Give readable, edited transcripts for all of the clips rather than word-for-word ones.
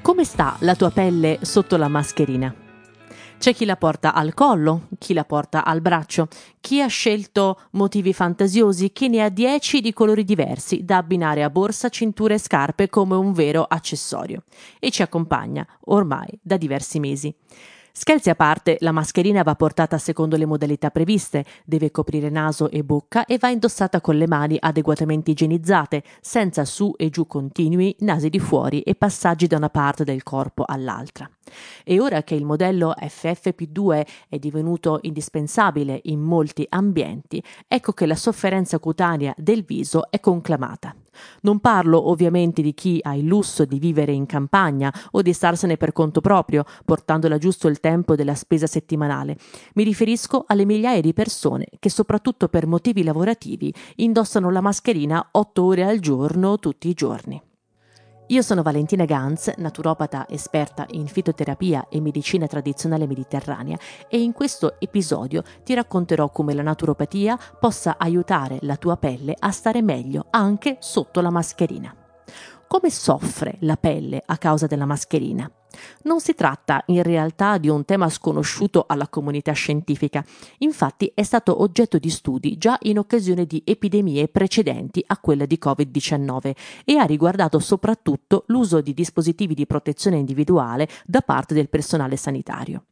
Come sta la tua pelle sotto la mascherina? C'è chi la porta al collo, chi la porta al braccio, chi ha scelto motivi fantasiosi, chi ne ha 10 di colori diversi da abbinare a borsa, cintura e scarpe come un vero accessorio e ci accompagna ormai da diversi mesi. Scherzi a parte, la mascherina va portata secondo le modalità previste, deve coprire naso e bocca e va indossata con le mani adeguatamente igienizzate, senza su e giù continui, nasi di fuori e passaggi da una parte del corpo all'altra. E ora che il modello FFP2 è divenuto indispensabile in molti ambienti, ecco che la sofferenza cutanea del viso è conclamata. Non parlo ovviamente di chi ha il lusso di vivere in campagna o di starsene per conto proprio, portandola giusto il tempo della spesa settimanale. Mi riferisco alle migliaia di persone che, soprattutto per motivi lavorativi, indossano la mascherina 8 ore al giorno, tutti i giorni. Io sono Valentina Ganz, naturopata esperta in fitoterapia e medicina tradizionale mediterranea, e in questo episodio ti racconterò come la naturopatia possa aiutare la tua pelle a stare meglio anche sotto la mascherina. Come soffre la pelle a causa della mascherina? Non si tratta in realtà di un tema sconosciuto alla comunità scientifica, infatti è stato oggetto di studi già in occasione di epidemie precedenti a quella di Covid-19 e ha riguardato soprattutto l'uso di dispositivi di protezione individuale da parte del personale sanitario.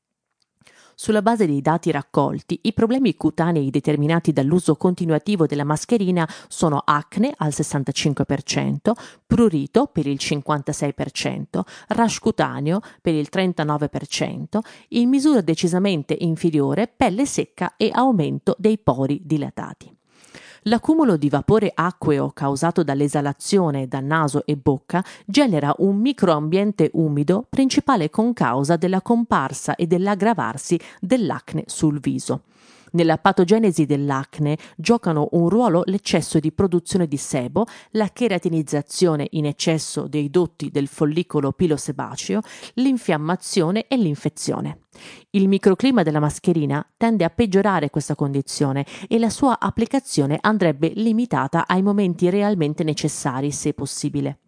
Sulla base dei dati raccolti, i problemi cutanei determinati dall'uso continuativo della mascherina sono acne al 65%, prurito per il 56%, rash cutaneo per il 39%, in misura decisamente inferiore pelle secca e aumento dei pori dilatati. L'accumulo di vapore acqueo causato dall'esalazione da naso e bocca genera un microambiente umido, principale concausa della comparsa e dell'aggravarsi dell'acne sul viso. Nella patogenesi dell'acne giocano un ruolo l'eccesso di produzione di sebo, la cheratinizzazione in eccesso dei dotti del follicolo pilosebaceo, l'infiammazione e l'infezione. Il microclima della mascherina tende a peggiorare questa condizione e la sua applicazione andrebbe limitata ai momenti realmente necessari, se possibile.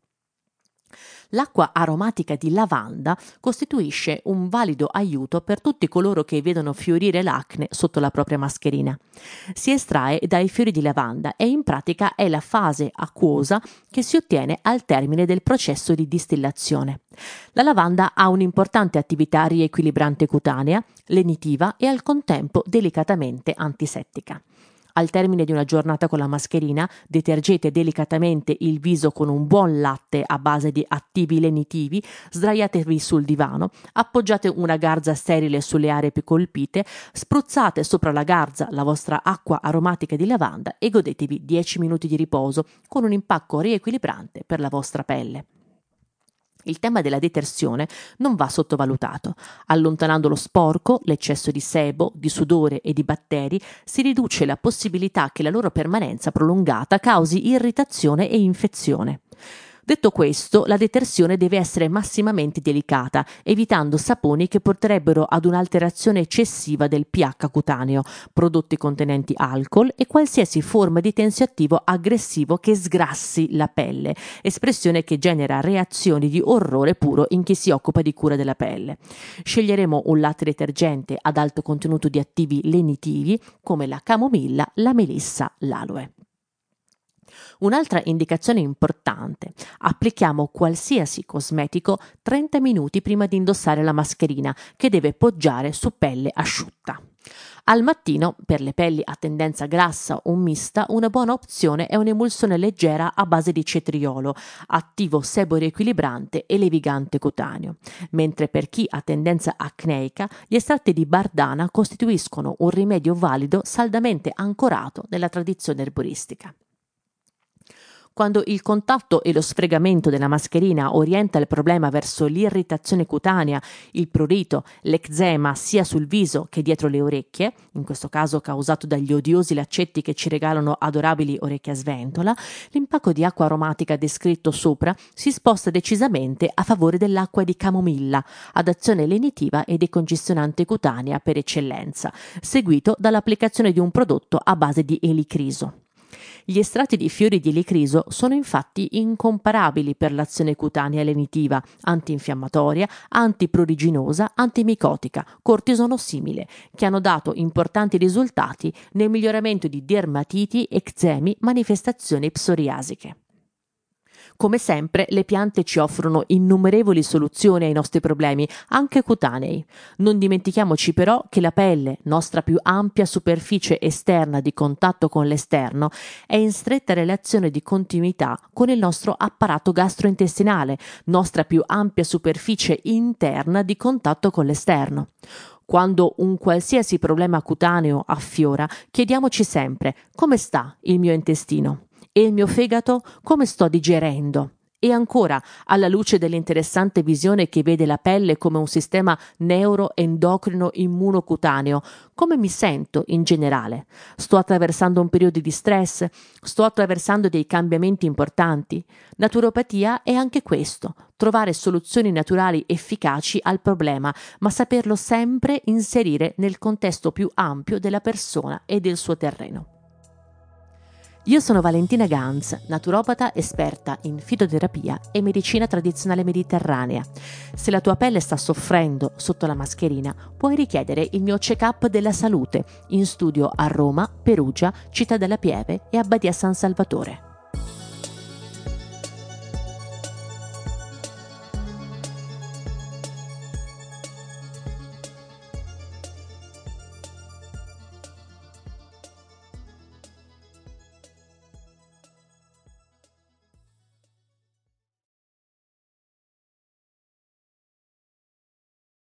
L'acqua aromatica di lavanda costituisce un valido aiuto per tutti coloro che vedono fiorire l'acne sotto la propria mascherina. Si estrae dai fiori di lavanda e in pratica è la fase acquosa che si ottiene al termine del processo di distillazione. La lavanda ha un'importante attività riequilibrante cutanea, lenitiva e al contempo delicatamente antisettica. Al termine di una giornata con la mascherina, detergete delicatamente il viso con un buon latte a base di attivi lenitivi, sdraiatevi sul divano, appoggiate una garza sterile sulle aree più colpite, spruzzate sopra la garza la vostra acqua aromatica di lavanda e godetevi 10 minuti di riposo con un impacco riequilibrante per la vostra pelle. Il tema della detersione non va sottovalutato. Allontanando lo sporco, l'eccesso di sebo, di sudore e di batteri, si riduce la possibilità che la loro permanenza prolungata causi irritazione e infezione. Detto questo, la detersione deve essere massimamente delicata, evitando saponi che porterebbero ad un'alterazione eccessiva del pH cutaneo, prodotti contenenti alcol e qualsiasi forma di tensioattivo aggressivo che sgrassi la pelle, espressione che genera reazioni di orrore puro in chi si occupa di cura della pelle. Sceglieremo un latte detergente ad alto contenuto di attivi lenitivi come la camomilla, la melissa, l'aloe. Un'altra indicazione importante: applichiamo qualsiasi cosmetico 30 minuti prima di indossare la mascherina, che deve poggiare su pelle asciutta. Al mattino, per le pelli a tendenza grassa o mista, una buona opzione è un'emulsione leggera a base di cetriolo, attivo sebo-riequilibrante e levigante cutaneo, mentre per chi ha tendenza acneica, gli estratti di bardana costituiscono un rimedio valido saldamente ancorato nella tradizione erboristica. Quando il contatto e lo sfregamento della mascherina orienta il problema verso l'irritazione cutanea, il prurito, l'eczema sia sul viso che dietro le orecchie, in questo caso causato dagli odiosi laccetti che ci regalano adorabili orecchie a sventola, l'impacco di acqua aromatica descritto sopra si sposta decisamente a favore dell'acqua di camomilla, ad azione lenitiva e decongestionante cutanea per eccellenza, seguito dall'applicazione di un prodotto a base di elicriso. Gli estratti di fiori di licriso sono infatti incomparabili per l'azione cutanea lenitiva, antinfiammatoria, antipruriginosa, antimicotica, cortisonossimile, che hanno dato importanti risultati nel miglioramento di dermatiti, eczemi, manifestazioni psoriasiche. Come sempre, le piante ci offrono innumerevoli soluzioni ai nostri problemi, anche cutanei. Non dimentichiamoci però che la pelle, nostra più ampia superficie esterna di contatto con l'esterno, è in stretta relazione di continuità con il nostro apparato gastrointestinale, nostra più ampia superficie interna di contatto con l'esterno. Quando un qualsiasi problema cutaneo affiora, chiediamoci sempre: come sta il mio intestino? E il mio fegato come sto digerendo? E ancora, alla luce dell'interessante visione che vede la pelle come un sistema neuroendocrino immunocutaneo, come mi sento in generale? Sto attraversando un periodo di stress? Sto attraversando dei cambiamenti importanti? Naturopatia è anche questo: trovare soluzioni naturali efficaci al problema, ma saperlo sempre inserire nel contesto più ampio della persona e del suo terreno. Io sono Valentina Ganz, naturopata esperta in fitoterapia e medicina tradizionale mediterranea. Se la tua pelle sta soffrendo sotto la mascherina, puoi richiedere il mio check-up della salute in studio a Roma, Perugia, Città della Pieve e Abbadia San Salvatore.